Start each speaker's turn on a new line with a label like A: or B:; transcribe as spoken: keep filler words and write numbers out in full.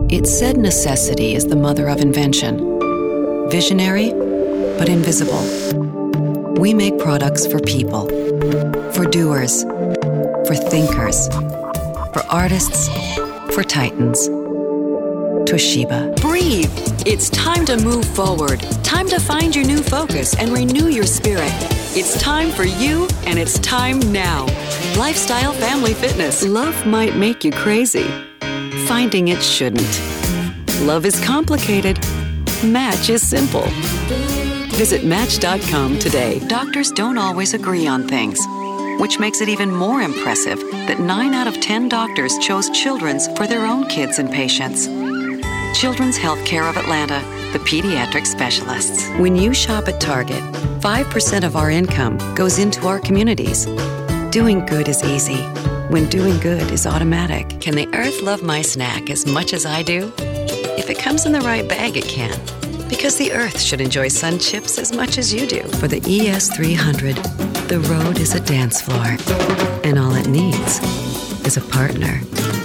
A: It's said necessity is the mother of invention. Visionary, but invisible. We make products for people, for doers, for thinkers, for artists, for titans. Toshiba.
B: Breathe. It's time to move forward. Time to find your new focus and renew your spirit. It's time for you, and it's time now. Lifestyle Family Fitness. Love might make you crazy. Finding it shouldn't. Love is complicated. Match is simple. Visit Match dot com today. Doctors don't always agree on things, which makes it even more impressive that nine out of ten doctors chose Children's for their own kids and patients. Children's Healthcare of Atlanta, the pediatric specialists. When you shop at Target, five percent of our income goes into our communities. Doing good is easy when doing good is automatic. Can the earth love my snack as much as I do? If it comes in the right bag, it can. Because the earth should enjoy Sun Chips as much as you do. For the E S three hundred, the road is a dance floor. And all it needs is a partner.